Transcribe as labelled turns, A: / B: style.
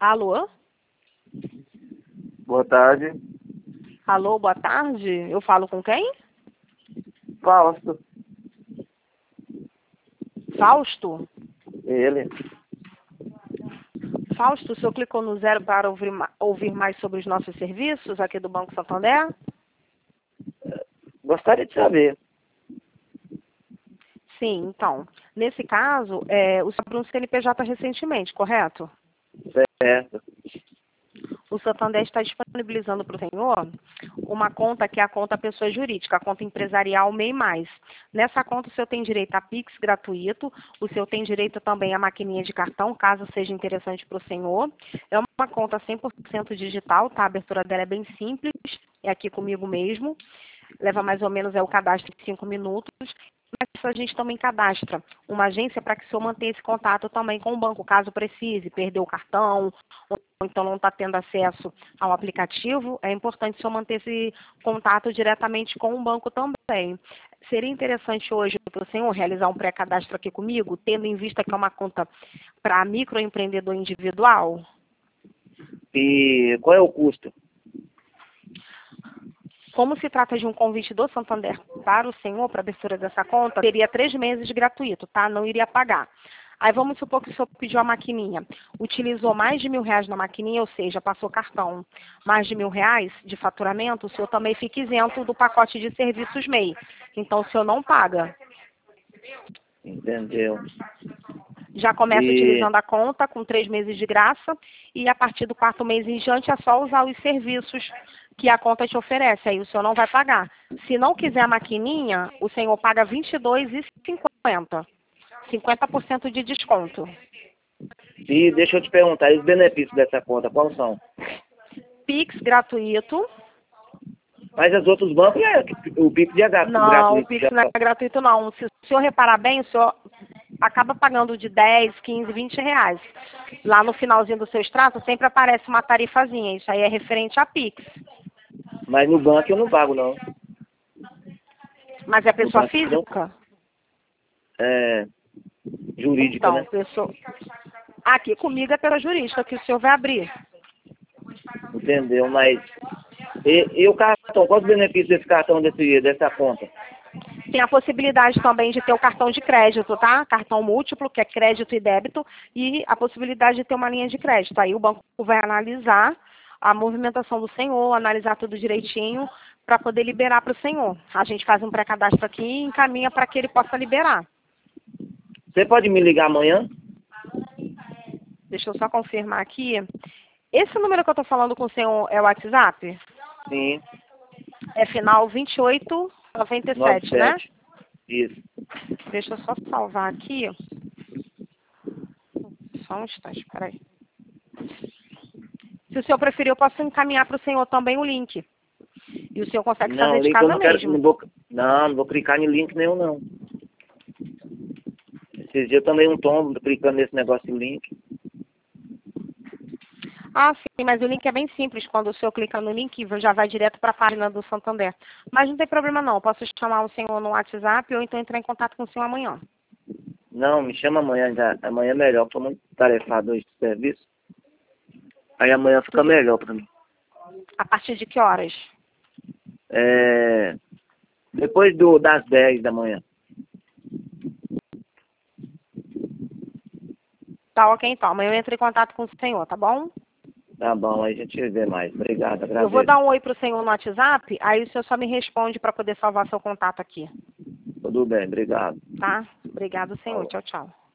A: Alô?
B: Boa tarde.
A: Alô, boa tarde. Eu falo com quem?
B: Fausto.
A: Fausto?
B: Ele.
A: Fausto, o senhor clicou no 0 para ouvir mais sobre os nossos serviços aqui do Banco Santander?
B: Gostaria de saber.
A: Sim, então. Nesse caso, o senhor abriu um CNPJ recentemente, correto?
B: Certo.
A: O Santander está disponibilizando para o senhor uma conta que é a conta pessoa jurídica, a conta empresarial MEI+. Nessa conta o senhor tem direito a Pix gratuito, o senhor tem direito também a maquininha de cartão, caso seja interessante para o senhor. É uma conta 100% digital, tá? A abertura dela é bem simples, é aqui comigo mesmo. Leva mais ou menos o cadastro de 5 minutos. Mas a gente também cadastra uma agência para que o senhor mantenha esse contato também com o banco, caso precise, perder o cartão, ou então não está tendo acesso ao aplicativo, é importante o senhor manter esse contato diretamente com o banco também. Seria interessante hoje para o senhor realizar um pré-cadastro aqui comigo, tendo em vista que é uma conta para microempreendedor individual?
B: E qual é o custo?
A: Como se trata de um convite do Santander para o senhor, para a abertura dessa conta, teria 3 meses gratuito, tá? Não iria pagar. Aí vamos supor que o senhor pediu a maquininha, utilizou mais de R$ 1.000 na maquininha, ou seja, passou cartão mais de R$ 1.000 de faturamento, o senhor também fica isento do pacote de serviços MEI. Então o senhor não paga.
B: Entendeu?
A: Já começa
B: E
A: utilizando a conta com 3 meses de graça e a partir do 4º mês em diante é só usar os serviços que a conta te oferece. Aí o senhor não vai pagar. Se não quiser a maquininha, o senhor paga R$ 22,50. 50% de desconto.
B: deixa eu te perguntar, e os benefícios dessa conta, quais são?
A: Pix gratuito.
B: Mas os outros bancos, o Pix é
A: Não, o
B: gratuito.
A: Pix não é gratuito não. Se o senhor reparar bem, o senhor acaba pagando de 10, 15, R$ 20. Lá no finalzinho do seu extrato sempre aparece uma tarifazinha. Isso aí é referente a Pix.
B: Mas no banco eu não pago, não.
A: Mas é
B: No
A: pessoa
B: banco não.
A: física?
B: É jurídica,
A: Então,
B: né?
A: pessoa... Aqui comigo é pela jurídica que o senhor vai abrir.
B: Entendeu? Mas e o cartão? Quais os benefícios desse cartão, dessa conta?
A: Tem a possibilidade também de ter o cartão de crédito, tá? Cartão múltiplo, que é crédito e débito, e a possibilidade de ter uma linha de crédito. Aí o banco vai analisar a movimentação do senhor, analisar tudo direitinho para poder liberar para o senhor. A gente faz um pré-cadastro aqui e encaminha para que ele possa liberar.
B: Você pode me ligar amanhã?
A: Deixa eu só confirmar aqui. Esse número que eu estou falando com o senhor é o WhatsApp?
B: Sim.
A: É final 2897, né?
B: 97. Isso.
A: Deixa eu só salvar aqui. Só um instante, peraí. Se o senhor preferir, eu posso encaminhar para o senhor também o link. E o senhor consegue fazer
B: Não,
A: de
B: link eu
A: casa
B: não quero,
A: mesmo.
B: não vou clicar em link nenhum, não. Esses dias eu tomei um tombo clicando nesse negócio de link.
A: Ah, sim, mas o link é bem simples. Quando o senhor clica no link, já vai direto para a página do Santander. Mas não tem problema não. Eu posso chamar o senhor no WhatsApp ou então entrar em contato com o senhor amanhã.
B: Não, me chama amanhã já. Amanhã é melhor, estou muito tarefado hoje de serviço. Aí amanhã fica melhor para mim.
A: A partir de que horas?
B: Depois das 10 da manhã.
A: Tá ok, então. Amanhã eu entro em contato com o senhor, tá bom?
B: Tá bom, aí a gente vê mais. Obrigado, agradeço.
A: Eu vou dar um oi pro senhor no WhatsApp, aí o senhor só me responde para poder salvar seu contato aqui.
B: Tudo bem, obrigado.
A: Tá? Obrigado, senhor.
B: Falou.
A: Tchau, tchau.